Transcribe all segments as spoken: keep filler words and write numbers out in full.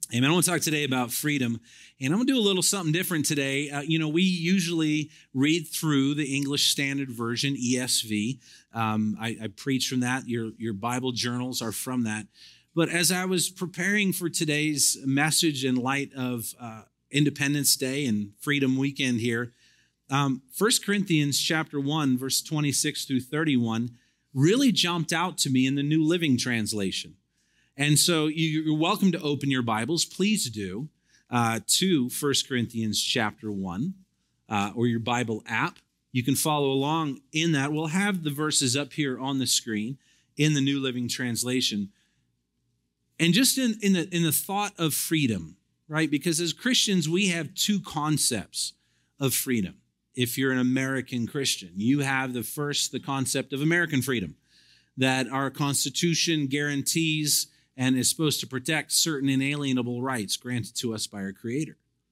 Amen. I want to talk today about freedom, and I'm going to do a little something different today. Uh, you know, we usually read through the English Standard Version, E S V. Um, I, I preach from that. Your, your Bible journals are from that. But as I was preparing for today's message in light of uh, Independence Day and Freedom Weekend here, um, First Corinthians chapter one, verse twenty-six through thirty-one really jumped out to me in the New Living Translation. And so you're welcome to open your Bibles, please do, uh, to First Corinthians chapter one, uh, or your Bible app. You can follow along in that. We'll have the verses up here on the screen in the New Living Translation. And just in, in, the, in the thought of freedom, right? Because as Christians, we have two concepts of freedom. If you're an American Christian, you have the first, the concept of American freedom, that our Constitution guarantees and is supposed to protect certain inalienable rights granted to us by our Creator.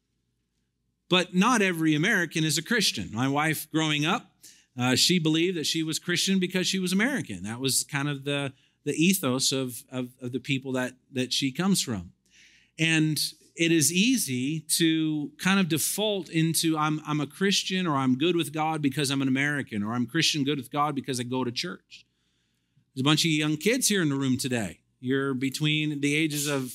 But not every American is a Christian. My wife, growing up, uh, she believed that she was Christian because she was American. That was kind of the, the ethos of, of, of the people that, that she comes from. And it is easy to kind of default into I'm, I'm a Christian, or I'm good with God because I'm an American, or I'm Christian good with God because I go to church. There's a bunch of young kids here in the room today. You're between the ages of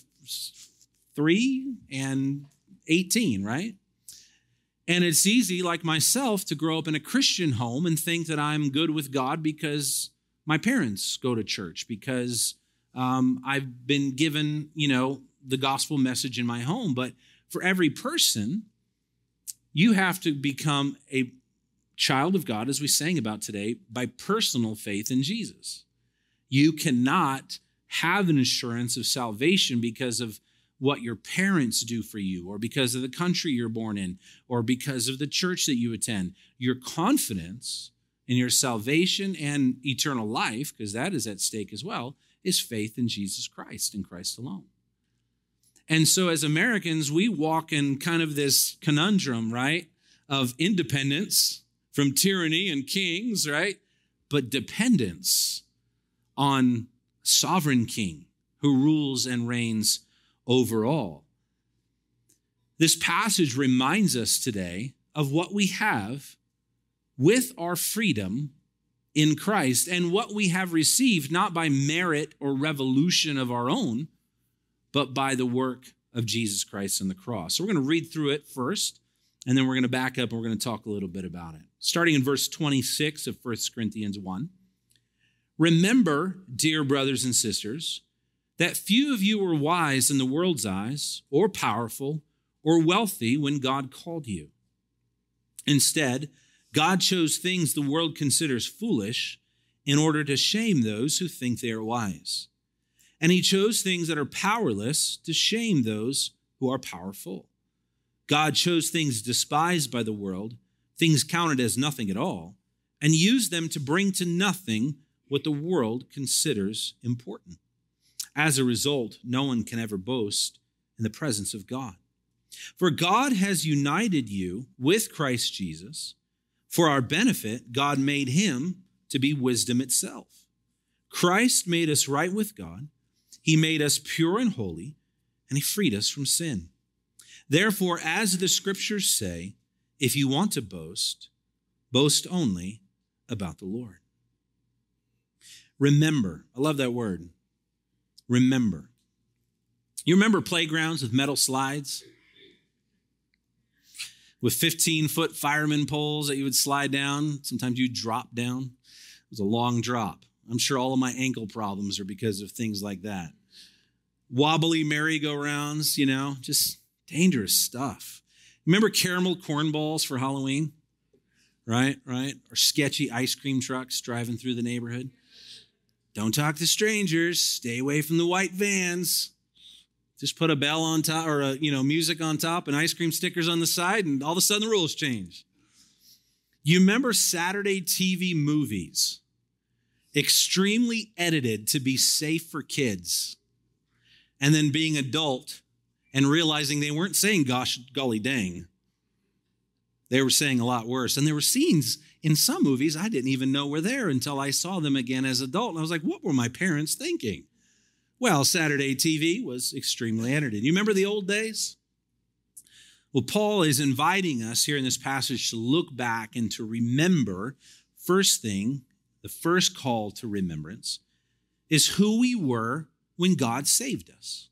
three and eighteen, right? And it's easy, like myself, to grow up in a Christian home and think that I'm good with God because my parents go to church, because um, I've been given, you know, the gospel message in my home. But for every person, you have to become a child of God, as we sang about today, by personal faith in Jesus. You cannot have an assurance of salvation because of what your parents do for you, or because of the country you're born in, or because of the church that you attend. Your confidence in your salvation and eternal life, because that is at stake as well, is faith in Jesus Christ and Christ alone. And so as Americans, we walk in kind of this conundrum, right, of independence from tyranny and kings, right, but dependence on sovereign king who rules and reigns over all. This passage reminds us today of what we have with our freedom in Christ, and what we have received not by merit or revolution of our own, but by the work of Jesus Christ on the cross. So we're going to read through it first, and then we're going to back up and we're going to talk a little bit about it. Starting in verse twenty-six of First Corinthians one. Remember, dear brothers and sisters, that few of you were wise in the world's eyes, or powerful, or wealthy when God called you. Instead, God chose things the world considers foolish in order to shame those who think they are wise. And he chose things that are powerless to shame those who are powerful. God chose things despised by the world, things counted as nothing at all, and used them to bring to nothing what the world considers important. As a result, no one can ever boast in the presence of God. For God has united you with Christ Jesus. For our benefit, God made him to be wisdom itself. Christ made us right with God. He made us pure and holy, and he freed us from sin. Therefore, as the scriptures say, if you want to boast, boast only about the Lord. Remember. I love that word. Remember. You remember playgrounds with metal slides? With fifteen-foot fireman poles that you would slide down. Sometimes you drop down. It was a long drop. I'm sure all of my ankle problems are because of things like that. Wobbly merry-go-rounds, you know, just dangerous stuff. Remember caramel corn balls for Halloween? Right, right? Or sketchy ice cream trucks driving through the neighborhood? Don't talk to strangers. Stay away from the white vans. Just put a bell on top, or a, you know, music on top and ice cream stickers on the side, and all of a sudden the rules change. You remember Saturday T V movies, extremely edited to be safe for kids, and then being adult and realizing they weren't saying gosh, golly dang. They were saying a lot worse. And there were scenes in some movies I didn't even know were there until I saw them again as an adult. And I was like, what were my parents thinking? Well, Saturday T V was extremely entertaining. You remember the old days? Well, Paul is inviting us here in this passage to look back and to remember. First thing, the first call to remembrance is who we were when God saved us.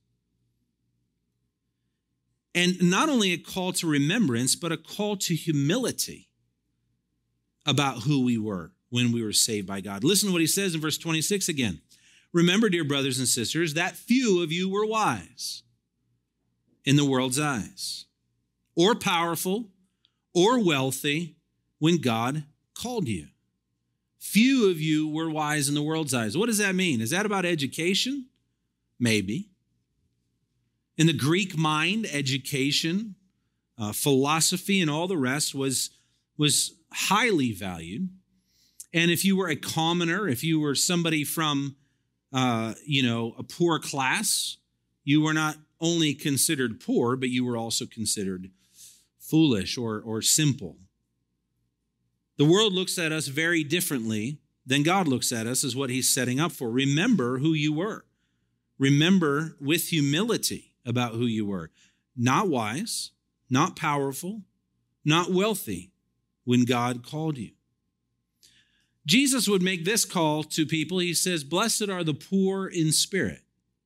And not only a call to remembrance, but a call to humility about who we were when we were saved by God. Listen to what he says in verse twenty-six again. Remember, dear brothers and sisters, that few of you were wise in the world's eyes, or powerful, or wealthy when God called you. Few of you were wise in the world's eyes. What does that mean? Is that about education? Maybe. In the Greek mind, education, uh, philosophy, and all the rest was, was highly valued. And if you were a commoner, if you were somebody from, uh, you know, a poor class, you were not only considered poor, but you were also considered foolish or, or simple. The world looks at us very differently than God looks at us, is what he's setting up for. Remember who you were. Remember with humility about who you were. Not wise, not powerful, not wealthy when God called you. Jesus would make this call to people. He says, blessed are the poor in spirit.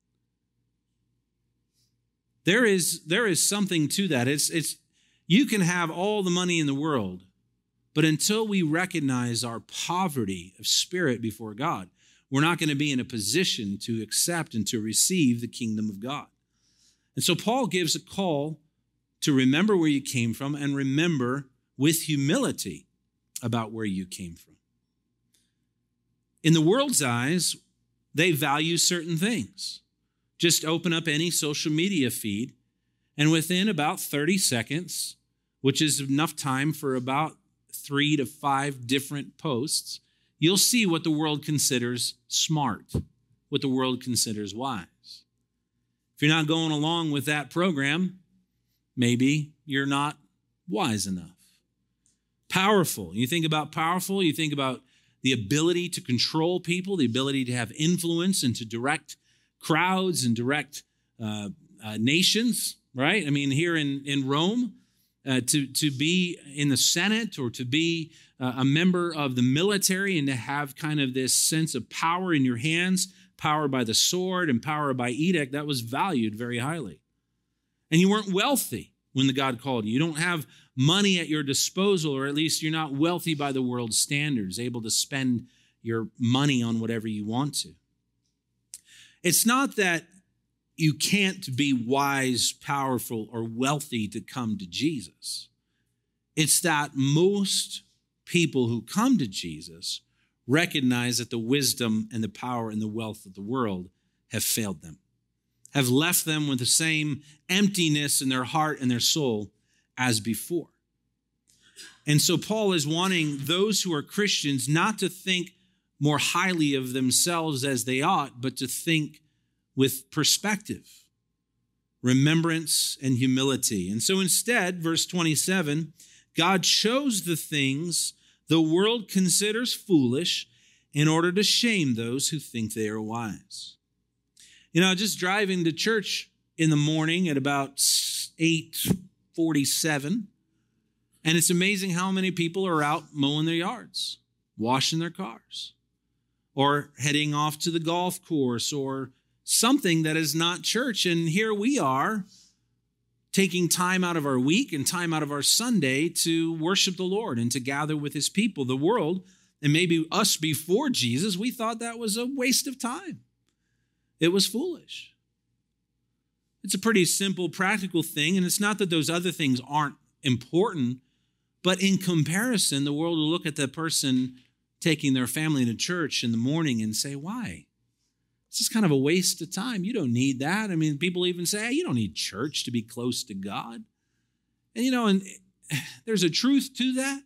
There is, there is something to that. It's, it's, you can have all the money in the world, but until we recognize our poverty of spirit before God, we're not going to be in a position to accept and to receive the kingdom of God. And so Paul gives a call to remember where you came from and remember with humility about where you came from. In the world's eyes, they value certain things. Just open up any social media feed, and within about thirty seconds, which is enough time for about three to five different posts, you'll see what the world considers smart, what the world considers wise. If you're not going along with that program, maybe you're not wise enough. Powerful. You think about powerful, you think about the ability to control people, the ability to have influence and to direct crowds and direct uh, uh, nations, right? I mean, here in, in Rome, uh, to, to be in the Senate or to be uh, a member of the military and to have kind of this sense of power in your hands, power by the sword and power by edict, that was valued very highly. And you weren't wealthy when the God called you. You don't have money at your disposal, or at least you're not wealthy by the world's standards, able to spend your money on whatever you want to. It's not that you can't be wise, powerful, or wealthy to come to Jesus. It's that most people who come to Jesus recognize that the wisdom and the power and the wealth of the world have failed them, have left them with the same emptiness in their heart and their soul as before. And so Paul is wanting those who are Christians not to think more highly of themselves as they ought, but to think with perspective, remembrance, and humility. And so instead, verse twenty-seven, God chose the things the world considers foolish in order to shame those who think they are wise. You know, just driving to church in the morning at about eight forty-seven, and it's amazing how many people are out mowing their yards, washing their cars, or heading off to the golf course, or something that is not church. And here we are taking time out of our week and time out of our Sunday to worship the Lord and to gather with his people. The world, and maybe us before Jesus, we thought that was a waste of time. It was foolish. It's a pretty simple, practical thing, and it's not that those other things aren't important, but in comparison, the world will look at the person taking their family to church in the morning and say, why? It's just kind of a waste of time. You don't need that. I mean, people even say, hey, you don't need church to be close to God. And, you know, and there's a truth to that.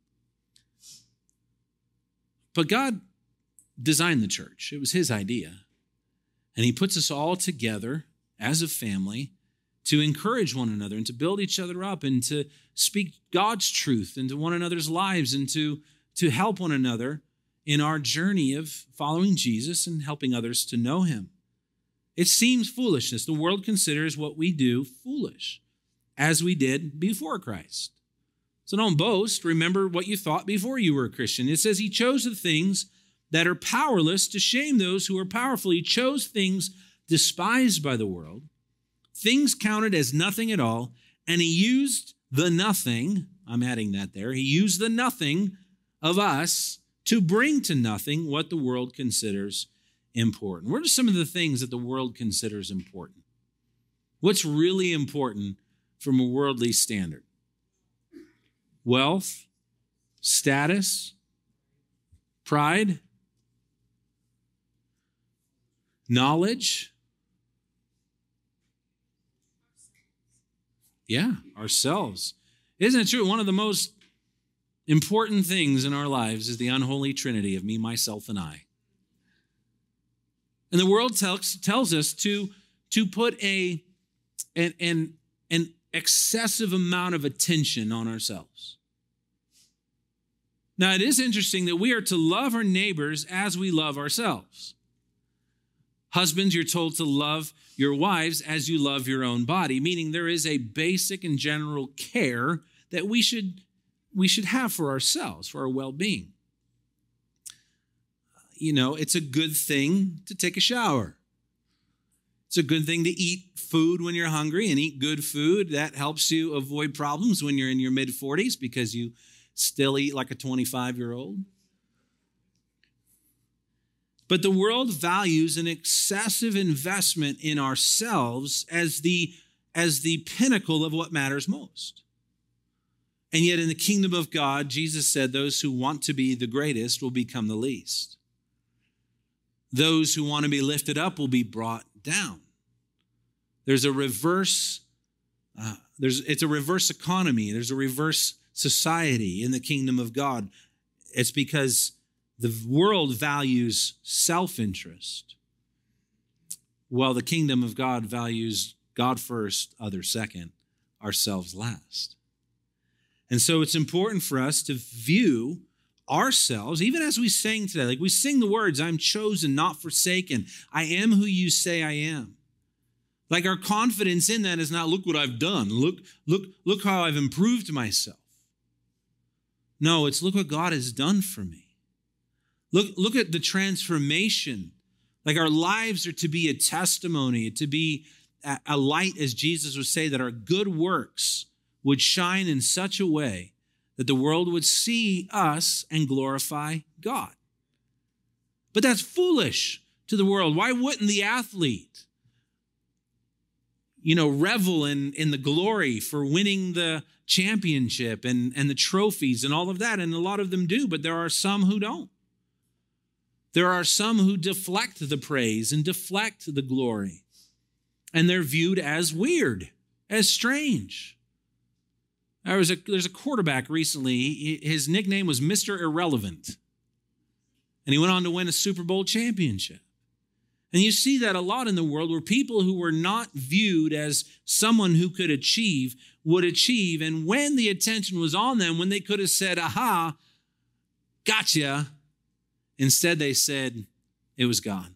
But God designed the church. It was his idea. And he puts us all together as a family to encourage one another and to build each other up and to speak God's truth into one another's lives and to, to help one another in our journey of following Jesus and helping others to know him. It seems foolishness. The world considers what we do foolish, as we did before Christ. So don't boast. Remember what you thought before you were a Christian. It says he chose the things that are powerless to shame those who are powerful. He chose things despised by the world, things counted as nothing at all, and he used the nothing, I'm adding that there, he used the nothing of us to bring to nothing what the world considers important. What are some of the things that the world considers important? What's really important from a worldly standard? Wealth, status, pride, knowledge. Yeah, ourselves. Isn't it true? One of the most important things in our lives is the unholy trinity of me, myself, and I. And the world tells, tells us to, to put a, an, an, an excessive amount of attention on ourselves. Now, it is interesting that we are to love our neighbors as we love ourselves. Husbands, you're told to love your wives as you love your own body, meaning there is a basic and general care that we should, we should have for ourselves, for our well-being. You know, it's a good thing to take a shower. It's a good thing to eat food when you're hungry and eat good food. That helps you avoid problems when you're in your mid-forties because you still eat like a twenty-five-year-old. But the world values an excessive investment in ourselves as the, as the pinnacle of what matters most. And yet in the kingdom of God, Jesus said, those who want to be the greatest will become the least. Those who want to be lifted up will be brought down. There's a reverse, uh, there's it's a reverse economy. There's a reverse society in the kingdom of God. It's because the world values self-interest, while the kingdom of God values God first, others second, ourselves last. And so it's important for us to view ourselves, even as we sing today, like we sing the words, I'm chosen, not forsaken. I am who you say I am. Like our confidence in that is not, look what I've done. Look, look, look how I've improved myself. No, it's look what God has done for me. Look, look at the transformation. Like our lives are to be a testimony, to be a light, as Jesus would say, that our good works would shine in such a way that the world would see us and glorify God. But that's foolish to the world. Why wouldn't the athlete, you know, revel in, in the glory for winning the championship and, and the trophies and all of that? And a lot of them do, but there are some who don't. There are some who deflect the praise and deflect the glory. And they're viewed as weird, as strange. There was a, there's a quarterback recently. His nickname was Mister Irrelevant. And he went on to win a Super Bowl championship. And you see that a lot in the world where people who were not viewed as someone who could achieve would achieve. And when the attention was on them, when they could have said, aha, gotcha, instead they said it was God.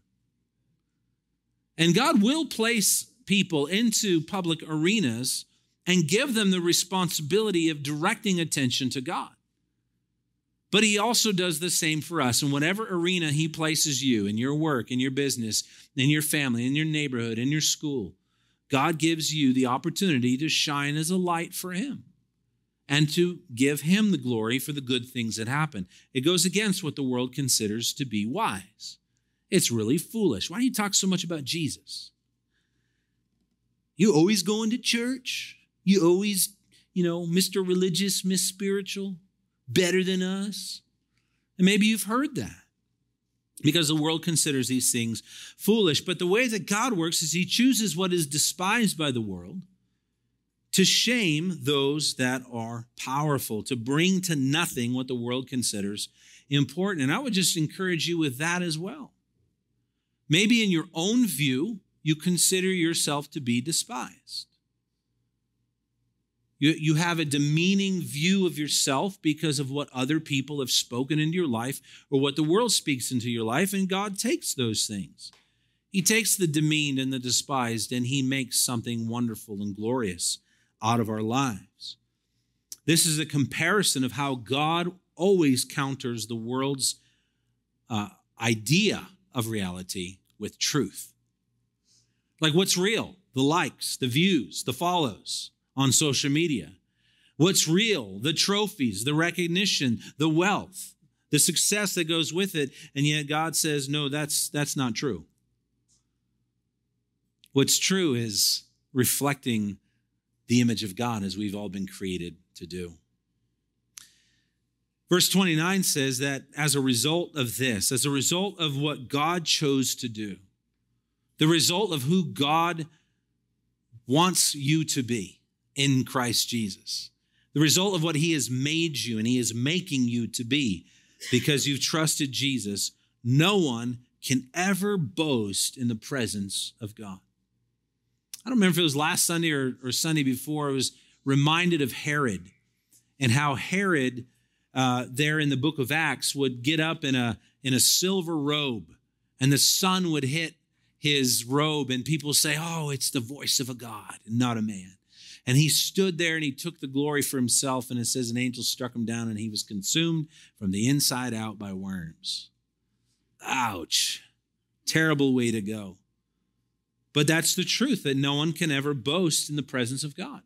And God will place people into public arenas and give them the responsibility of directing attention to God. But he also does the same for us. In whatever arena he places you, in your work, in your business, in your family, in your neighborhood, in your school, God gives you the opportunity to shine as a light for him and to give him the glory for the good things that happen. It goes against what the world considers to be wise. It's really foolish. Why do you talk so much about Jesus? You always going to church? You always, you know, Mister Religious, Miss Spiritual, better than us. And maybe you've heard that because the world considers these things foolish. But the way that God works is he chooses what is despised by the world to shame those that are powerful, to bring to nothing what the world considers important. And I would just encourage you with that as well. Maybe in your own view, you consider yourself to be despised. You, you have a demeaning view of yourself because of what other people have spoken into your life or what the world speaks into your life, and God takes those things. He takes the demeaned and the despised, and he makes something wonderful and glorious out of our lives. This is a comparison of how God always counters the world's uh, idea of reality with truth. Like what's real? The likes, the views, the follows on social media. What's real? The trophies, the recognition, the wealth, the success that goes with it. And yet God says, no, that's, that's not true. What's true is reflecting the image of God as we've all been created to do. Verse twenty-nine says that as a result of this, as a result of what God chose to do, the result of who God wants you to be in Christ Jesus, the result of what he has made you and he is making you to be because you've trusted Jesus, no one can ever boast in the presence of God. I don't remember if it was last Sunday or, or Sunday before, I was reminded of Herod and how Herod, uh, there in the book of Acts, would get up in a, in a silver robe and the sun would hit his robe and people say, oh, it's the voice of a God and not a man. And he stood there and he took the glory for himself. And it says an angel struck him down and he was consumed from the inside out by worms. Ouch. Terrible way to go. But that's the truth, that no one can ever boast in the presence of God.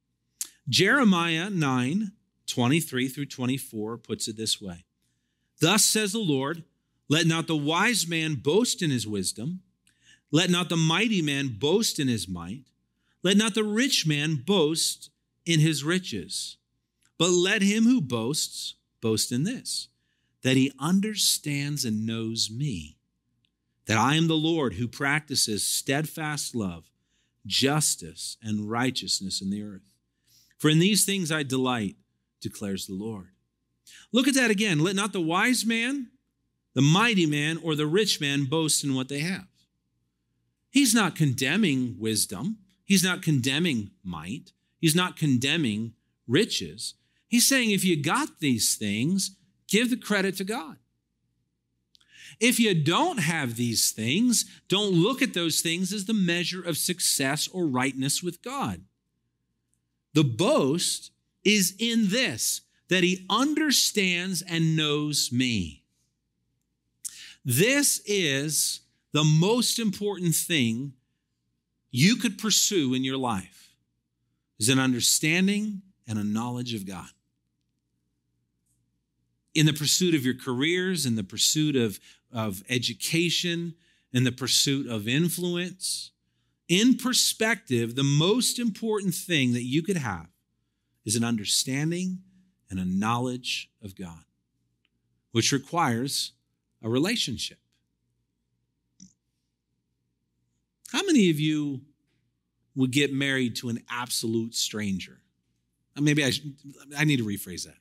Jeremiah nine, twenty-three through twenty-four puts it this way. Thus says the Lord, let not the wise man boast in his wisdom. Let not the mighty man boast in his might. Let not the rich man boast in his riches. But let him who boasts boast in this, that he understands and knows me, that I am the Lord who practices steadfast love, justice, and righteousness in the earth. For in these things I delight, declares the Lord. Look at that again. Let not the wise man, the mighty man, or the rich man boast in what they have. He's not condemning wisdom. He's not condemning might. He's not condemning riches. He's saying if you got these things, give the credit to God. If you don't have these things, don't look at those things as the measure of success or rightness with God. The boast is in this, that he understands and knows me. This is the most important thing you could pursue in your life, is an understanding and a knowledge of God. In the pursuit of your careers, in the pursuit of, of education, in the pursuit of influence, in perspective, the most important thing that you could have is an understanding and a knowledge of God, which requires a relationship. How many of you would get married to an absolute stranger? Maybe I should, I need to rephrase that.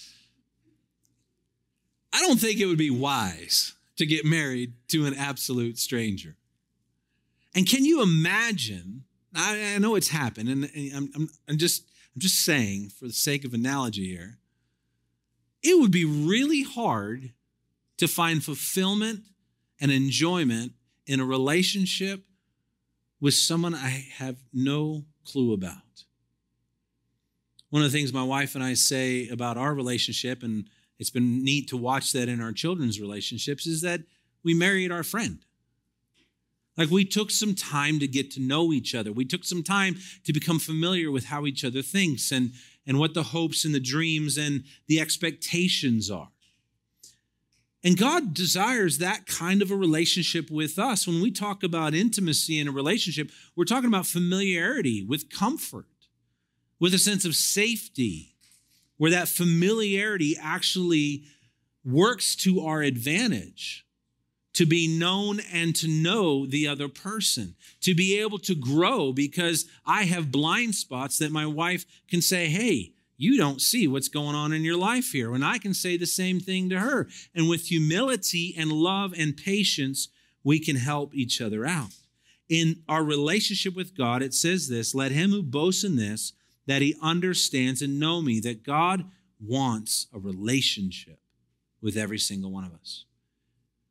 I don't think it would be wise to get married to an absolute stranger. And can you imagine, I, I know it's happened, and I'm, I'm, I'm, just, I'm just saying for the sake of analogy here, it would be really hard to find fulfillment and enjoyment in a relationship with someone I have no clue about. One of the things my wife and I say about our relationship, and it's been neat to watch that in our children's relationships, is that we married our friend. Like we took some time to get to know each other. We took some time to become familiar with how each other thinks and, and what the hopes and the dreams and the expectations are. And God desires that kind of a relationship with us. When we talk about intimacy in a relationship, we're talking about familiarity with comfort, with a sense of safety, where that familiarity actually works to our advantage, to be known and to know the other person, to be able to grow because I have blind spots that my wife can say, hey, you don't see what's going on in your life here. And I can say the same thing to her. And with humility and love and patience, we can help each other out. In our relationship with God, it says this, let him who boasts in this, that he understands and know me, that God wants a relationship with every single one of us.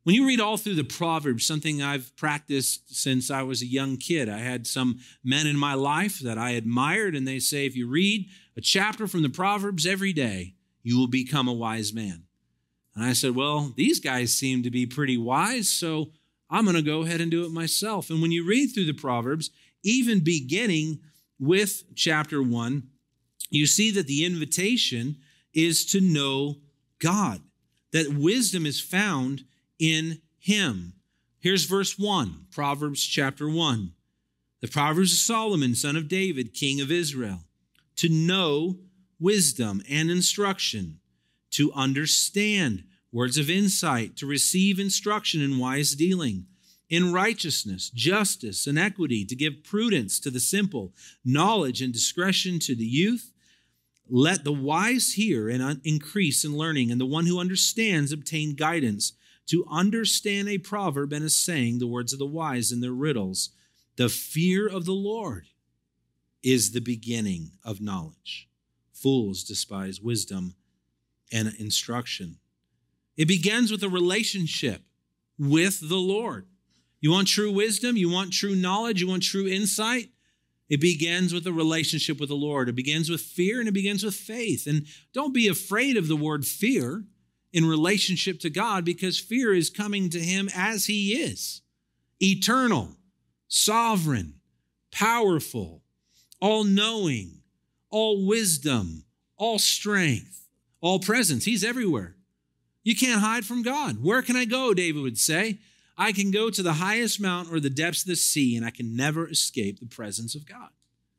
When you read all through the Proverbs, something I've practiced since I was a young kid, I had some men in my life that I admired, and they say, if you read a chapter from the Proverbs every day, you will become a wise man. And I said, well, these guys seem to be pretty wise, so I'm going to go ahead and do it myself. And when you read through the Proverbs, even beginning with chapter one, you see that the invitation is to know God, that wisdom is found in him. Here's verse one, Proverbs chapter one. The Proverbs of Solomon, son of David, king of Israel, to know wisdom and instruction, to understand words of insight, to receive instruction in wise dealing, in righteousness, justice, and equity, to give prudence to the simple, knowledge and discretion to the youth. Let the wise hear and increase in learning, and the one who understands obtain guidance. To understand a proverb and a saying, the words of the wise and their riddles. The fear of the Lord is the beginning of knowledge. Fools despise wisdom and instruction. It begins with a relationship with the Lord. You want true wisdom? You want true knowledge? You want true insight? It begins with a relationship with the Lord. It begins with fear and it begins with faith. And don't be afraid of the word fear in relationship to God, because fear is coming to him as he is. Eternal, sovereign, powerful, all-knowing, all wisdom, all strength, all presence. He's everywhere. You can't hide from God. Where can I go, David would say? I can go to the highest mountain or the depths of the sea, and I can never escape the presence of God.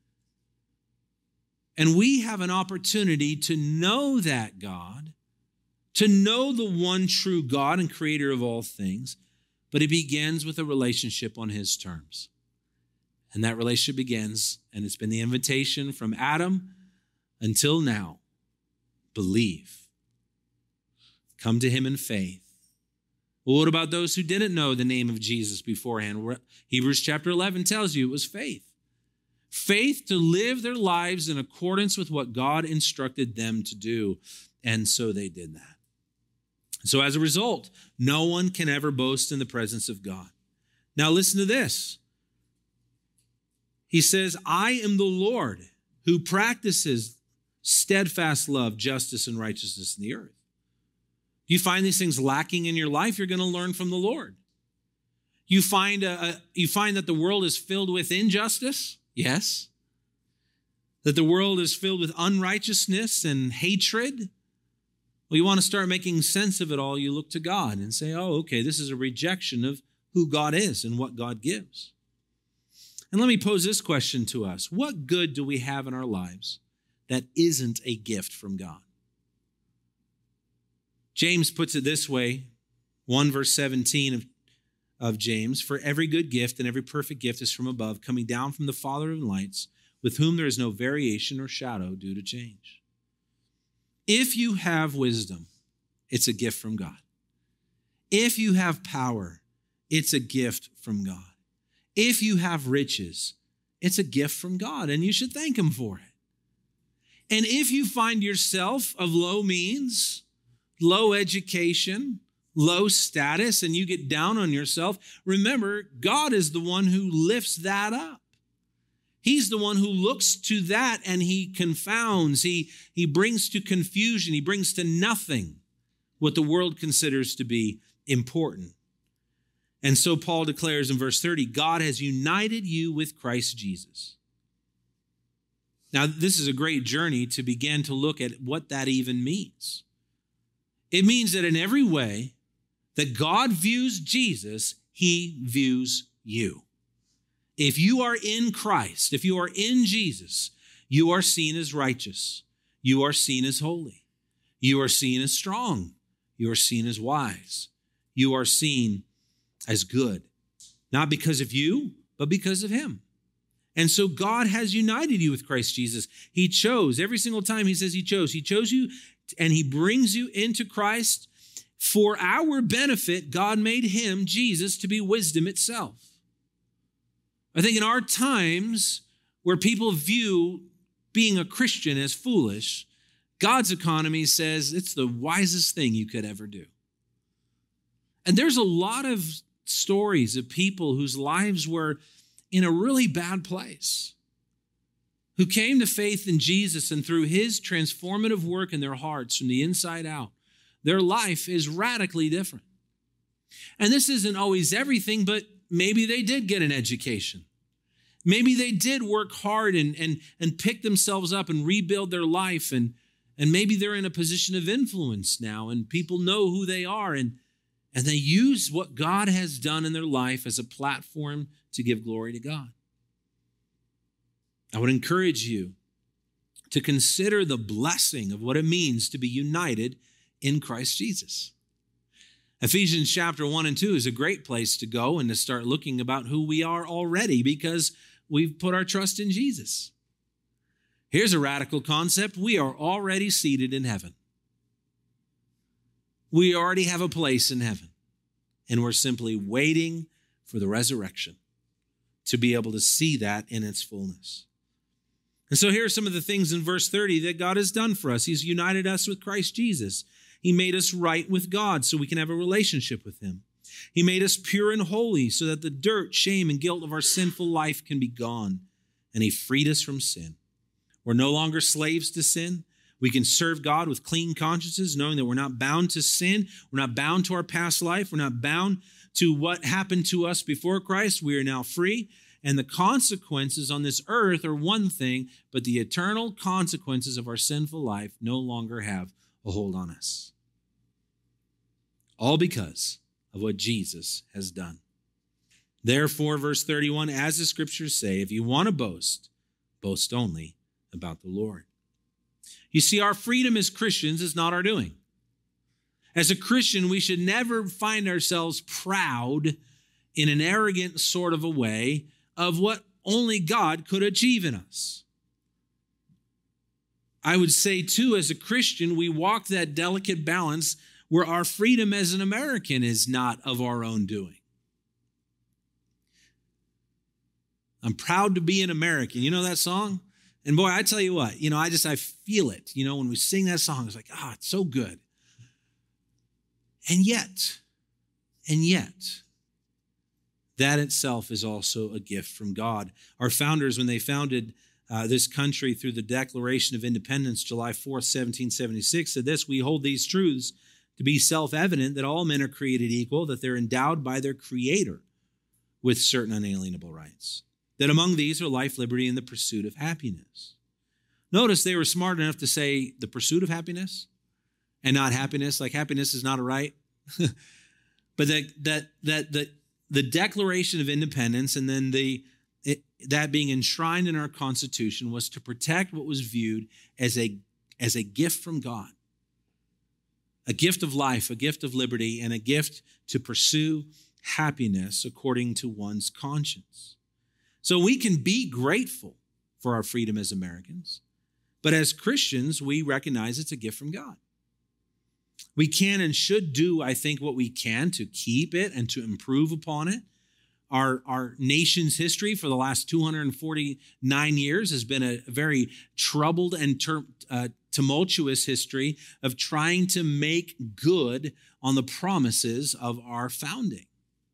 And we have an opportunity to know that God, to know the one true God and creator of all things, but it begins with a relationship on his terms. And that relationship begins, and it's been the invitation from Adam until now. Believe. Come to him in faith. Well, what about those who didn't know the name of Jesus beforehand? Hebrews chapter eleven tells you it was faith. Faith to live their lives in accordance with what God instructed them to do. And so they did that. So as a result, no one can ever boast in the presence of God. Now listen to this. He says, I am the Lord who practices steadfast love, justice, and righteousness in the earth. You find these things lacking in your life, you're going to learn from the Lord. You find, a, a, you find that the world is filled with injustice? Yes. That the world is filled with unrighteousness and hatred? Well, you want to start making sense of it all, you look to God and say, oh, okay, this is a rejection of who God is and what God gives. And let me pose this question to us. What good do we have in our lives that isn't a gift from God? James puts it this way, one verse seventeen of, of James, for every good gift and every perfect gift is from above, coming down from the Father of lights, with whom there is no variation or shadow due to change. If you have wisdom, it's a gift from God. If you have power, it's a gift from God. If you have riches, it's a gift from God, and you should thank him for it. And if you find yourself of low means, low education, low status, and you get down on yourself, remember, God is the one who lifts that up. He's the one who looks to that and he confounds, he, he brings to confusion, he brings to nothing what the world considers to be important. And so Paul declares in verse thirty, God has united you with Christ Jesus. Now, this is a great journey to begin to look at what that even means. It means that in every way that God views Jesus, he views you. If you are in Christ, if you are in Jesus, you are seen as righteous. You are seen as holy. You are seen as strong. You are seen as wise. You are seen as good. Not because of you, but because of him. And so God has united you with Christ Jesus. He chose, every single time he says he chose, he chose you and he brings you into Christ. For our benefit, God made him, Jesus, to be wisdom itself. I think in our times where people view being a Christian as foolish, God's economy says it's the wisest thing you could ever do. And there's a lot of stories of people whose lives were in a really bad place, who came to faith in Jesus, and through his transformative work in their hearts from the inside out, their life is radically different. And this isn't always everything, but maybe they did get an education. Maybe they did work hard and, and, and pick themselves up and rebuild their life. And, and maybe they're in a position of influence now, and people know who they are. And, and they use what God has done in their life as a platform to give glory to God. I would encourage you to consider the blessing of what it means to be united in Christ Jesus. Ephesians chapter one and two is a great place to go and to start looking about who we are already, because we've put our trust in Jesus. Here's a radical concept. We are already seated in heaven. We already have a place in heaven, and we're simply waiting for the resurrection to be able to see that in its fullness. And so here are some of the things in verse thirty that God has done for us. He's united us with Christ Jesus. He made us right with God so we can have a relationship with him. He made us pure and holy so that the dirt, shame, and guilt of our sinful life can be gone. And he freed us from sin. We're no longer slaves to sin. We can serve God with clean consciences, knowing that we're not bound to sin. We're not bound to our past life. We're not bound to what happened to us before Christ. We are now free. And the consequences on this earth are one thing, but the eternal consequences of our sinful life no longer have a hold on us. All because of what Jesus has done. Therefore, verse thirty-one, as the scriptures say, if you want to boast, boast only about the Lord. You see, our freedom as Christians is not our doing. As a Christian, we should never find ourselves proud in an arrogant sort of a way of what only God could achieve in us. I would say, too, as a Christian, we walk that delicate balance where our freedom as an American is not of our own doing. I'm proud to be an American. You know that song? And boy, I tell you what, you know, I just, I feel it. You know, when we sing that song, it's like, ah, oh, it's so good. And yet, and yet, that itself is also a gift from God. Our founders, when they founded uh, this country through the Declaration of Independence, July fourth, seventeen seventy-six, said this: we hold these truths to be self-evident, that all men are created equal, that they're endowed by their Creator with certain unalienable rights, that among these are life, liberty, and the pursuit of happiness. Notice they were smart enough to say the pursuit of happiness and not happiness, like happiness is not a right. But that that that that the Declaration of Independence and then the it, that being enshrined in our Constitution was to protect what was viewed as a as a gift from God. A gift of life, a gift of liberty, and a gift to pursue happiness according to one's conscience. So we can be grateful for our freedom as Americans, but as Christians, we recognize it's a gift from God. We can and should do, I think, what we can to keep it and to improve upon it. Our, our nation's history for the last two hundred forty-nine years has been a very troubled and ter- uh, tumultuous history of trying to make good on the promises of our founding.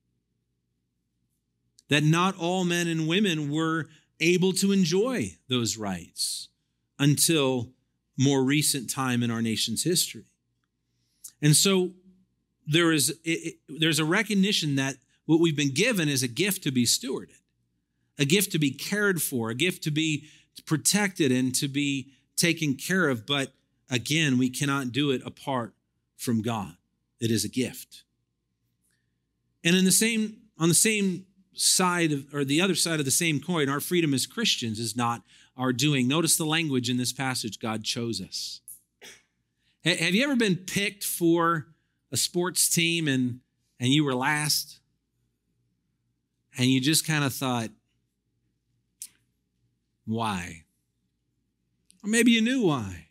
That not all men and women were able to enjoy those rights until more recent time in our nation's history. And so there is it, it, there's a recognition that what we've been given is a gift to be stewarded, a gift to be cared for, a gift to be protected and to be taken care of. But again, we cannot do it apart from God. It is a gift. And in the same, on the same side of, or the other side of the same coin, our freedom as Christians is not our doing. Notice the language in this passage. God chose us. Have you ever been picked for a sports team and, and you were last? And you just kind of thought, why? Or maybe you knew why.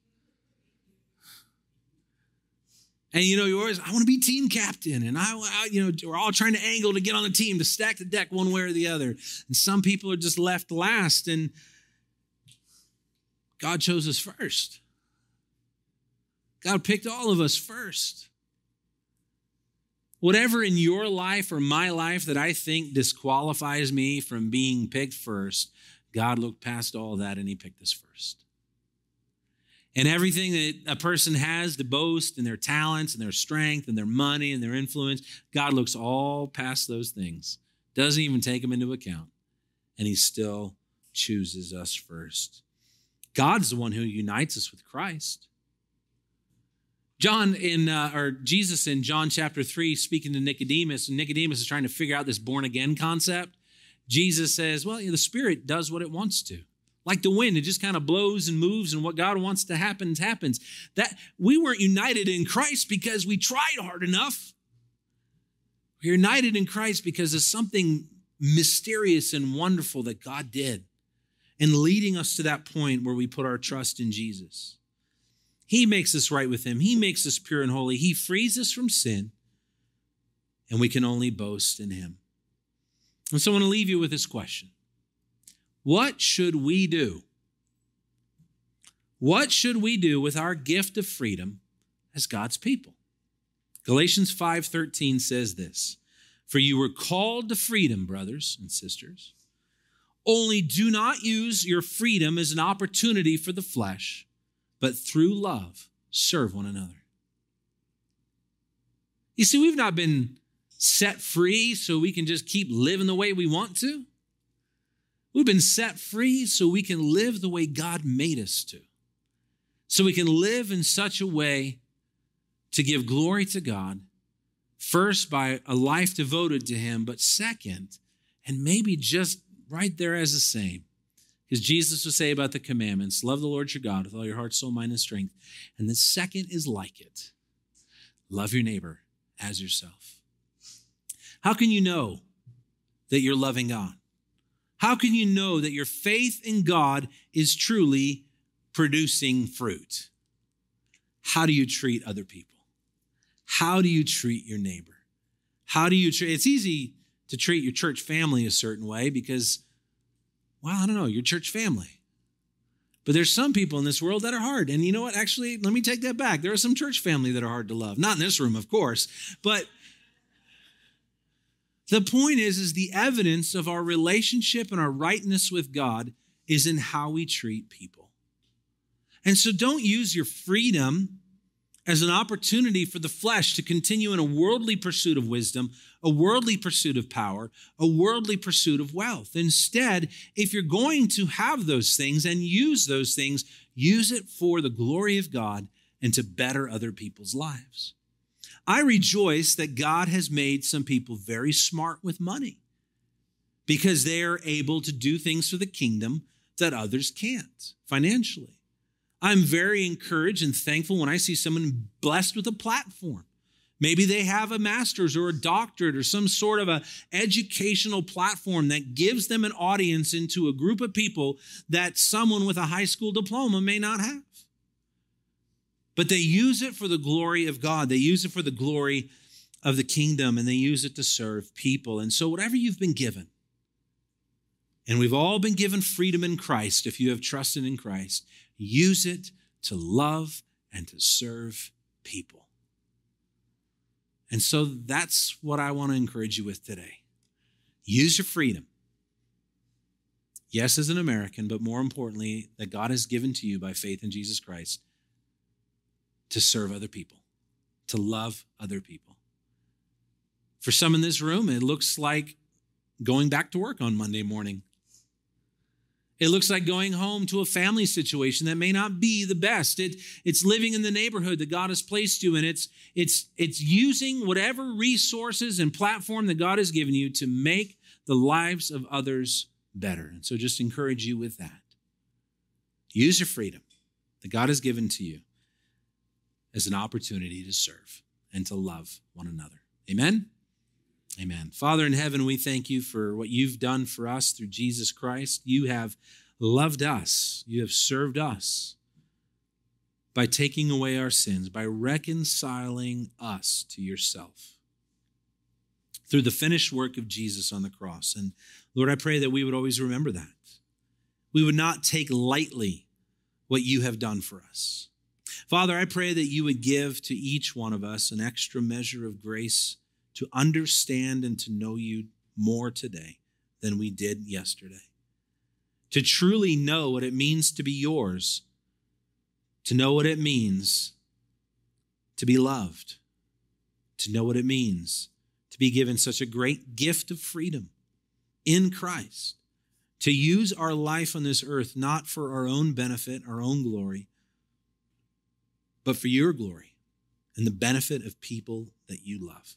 And you know, you always, I want to be team captain. And I, I, you know, we're all trying to angle to get on the team, to stack the deck one way or the other. And some people are just left last. And God chose us first. God picked all of us first. Whatever in your life or my life that I think disqualifies me from being picked first, God looked past all that and he picked us first. And everything that a person has to boast and their talents and their strength and their money and their influence, God looks all past those things, doesn't even take them into account, and he still chooses us first. God's the one who unites us with Christ. John in, uh, or Jesus in John chapter three, speaking to Nicodemus, and Nicodemus is trying to figure out this born again concept. Jesus says, well, you know, the Spirit does what it wants to. Like the wind, it just kind of blows and moves, and what God wants to happen happens. That we weren't united in Christ because we tried hard enough. We're united in Christ because of something mysterious and wonderful that God did, and leading us to that point where we put our trust in Jesus. He makes us right with him. He makes us pure and holy. He frees us from sin, and we can only boast in him. And so I want to leave you with this question. What should we do? What should we do with our gift of freedom as God's people? Galatians five thirteen says this, "For you were called to freedom, brothers and sisters. Only do not use your freedom as an opportunity for the flesh, but through love serve one another." You see, we've not been set free so we can just keep living the way we want to. We've been set free so we can live the way God made us to. So we can live in such a way to give glory to God, first by a life devoted to him, but second, and maybe just right there as the same, because Jesus would say about the commandments, love the Lord your God with all your heart, soul, mind, and strength. And the second is like it. Love your neighbor as yourself. How can you know that you're loving God? How can you know that your faith in God is truly producing fruit? How do you treat other people? How do you treat your neighbor? How do you treat, it's easy to treat your church family a certain way because, well, I don't know, your church family. But there's some people in this world that are hard. And you know what? Actually, let me take that back. There are some church family that are hard to love. Not in this room, of course, but the point is, is the evidence of our relationship and our rightness with God is in how we treat people. And so don't use your freedom as an opportunity for the flesh to continue in a worldly pursuit of wisdom, a worldly pursuit of power, a worldly pursuit of wealth. Instead, if you're going to have those things and use those things, use it for the glory of God and to better other people's lives. I rejoice that God has made some people very smart with money because they are able to do things for the kingdom that others can't financially. I'm very encouraged and thankful when I see someone blessed with a platform. Maybe they have a master's or a doctorate or some sort of a educational platform that gives them an audience into a group of people that someone with a high school diploma may not have. But they use it for the glory of God. They use it for the glory of the kingdom, and they use it to serve people. And so whatever you've been given, and we've all been given freedom in Christ if you have trusted in Christ, use it to love and to serve people. And so that's what I want to encourage you with today. Use your freedom. Yes, as an American, but more importantly, that God has given to you by faith in Jesus Christ to serve other people, to love other people. For some in this room, it looks like going back to work on Monday morning. It looks like going home to a family situation that may not be the best. It, it's living in the neighborhood that God has placed you in. It's, it's, it's using whatever resources and platform that God has given you to make the lives of others better. And so just encourage you with that. Use your freedom that God has given to you as an opportunity to serve and to love one another. Amen? Amen. Father in heaven, we thank you for what you've done for us through Jesus Christ. You have loved us. You have served us by taking away our sins, by reconciling us to yourself through the finished work of Jesus on the cross. And Lord, I pray that we would always remember that. We would not take lightly what you have done for us. Father, I pray that you would give to each one of us an extra measure of grace to understand and to know you more today than we did yesterday. To truly know what it means to be yours, to know what it means to be loved, to know what it means to be given such a great gift of freedom in Christ, to use our life on this earth not for our own benefit, our own glory, but for your glory and the benefit of people that you love.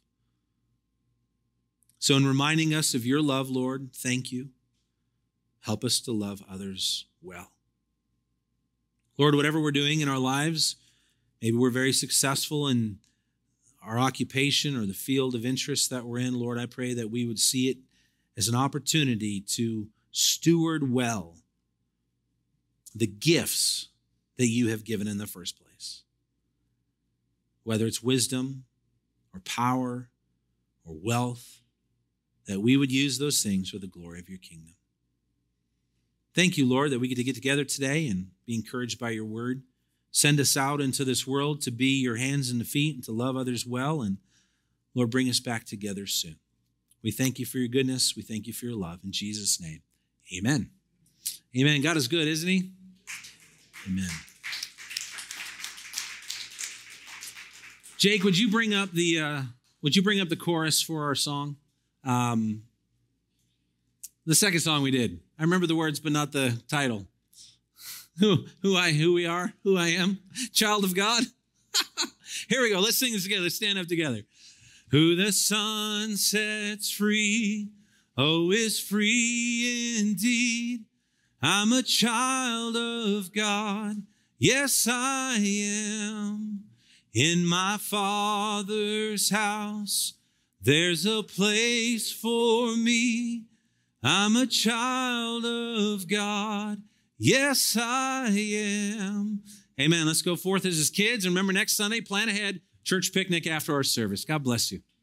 So in reminding us of your love, Lord, thank you. Help us to love others well. Lord, whatever we're doing in our lives, maybe we're very successful in our occupation or the field of interest that we're in. Lord, I pray that we would see it as an opportunity to steward well the gifts that you have given in the first place. Whether it's wisdom or power or wealth, that we would use those things for the glory of your kingdom. Thank you, Lord, that we get to get together today and be encouraged by your word. Send us out into this world to be your hands and feet and to love others well. And Lord, bring us back together soon. We thank you for your goodness. We thank you for your love. In Jesus' name, amen. Amen. God is good, isn't he? Amen. Jake, would you bring up the uh, would you bring up the chorus for our song? Um, the second song we did. I remember the words, but not the title. Who, who I, who we are, who I am, child of God. Here we go. Let's sing this together. Let's stand up together. Who the Son sets free, oh, is free indeed. I'm a child of God. Yes, I am. In my Father's house, there's a place for me. I'm a child of God. Yes, I am. Amen. Let's go forth as his kids. And remember, next Sunday, plan ahead, church picnic after our service. God bless you.